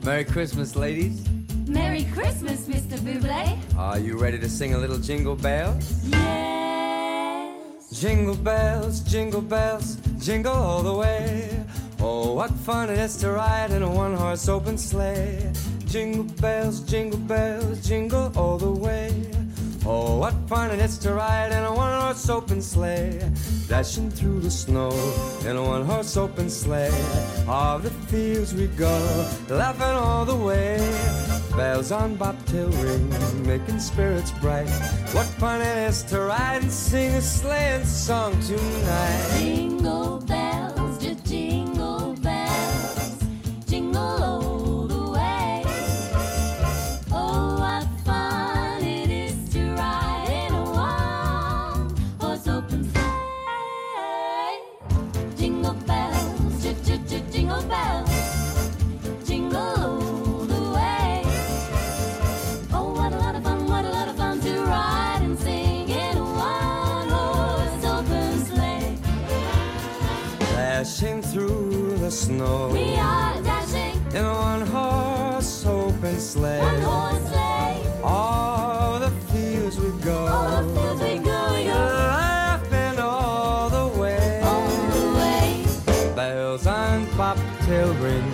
Merry Christmas, ladies. Merry Christmas, Mr. Bublé. Are you ready to sing a little jingle bells? Yes. Jingle bells, jingle all the way. Oh, what fun it is to ride in a one-horse open sleigh. Jingle bells, jingle all the way. Oh, what fun it is to ride in a one-horse open sleigh. Dashing through the snow in a one-horse open sleigh. O'er the fields we go, laughing all the way. Bells on bobtail ring, making spirits bright. What fun it is to ride and sing a sleighing song tonight. Jingle bells, just jingle bells, jingle all the way. Oh, what fun it is to ride in a one-horse open sleigh. Jingle bells, just jingle bells, jingle all the way. Oh, what a lot of fun to ride and sing in a one-horse open sleigh. Dashing through the snow, We are dashing in a one-horse open sleigh. one-horse sleigh. All the fields we go, All the fields we go, laughing all the way. all the way. Bells on bobtail ring,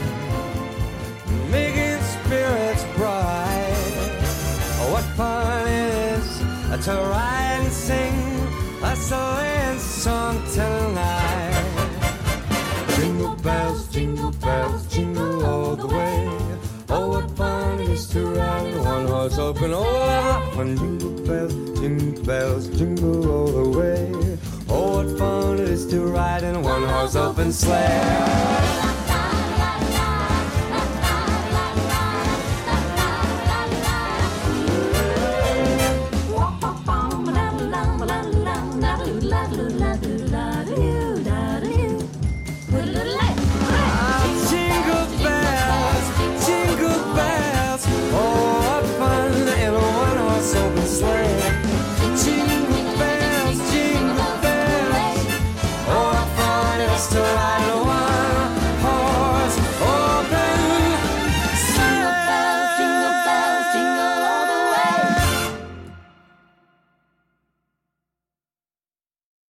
making spirits bright. Oh, what fun it is to ride and sing a sleighing song tonight. Jingle bells, jingle all the way. Oh, what fun it is to ride in one horse open. Oh, what fun! Jingle bells, jingle all the way. Oh, what fun it is to ride in a one horse open sleigh. La la la la la la la la la la la la la.